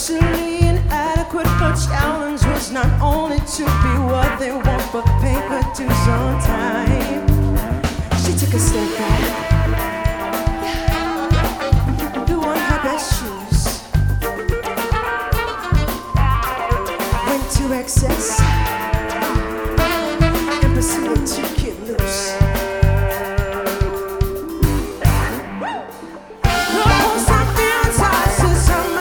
socially inadequate. Her challenge was not only to be what they want, but pay her dues on time. She took a step back, threw on her best shoes, went to excess.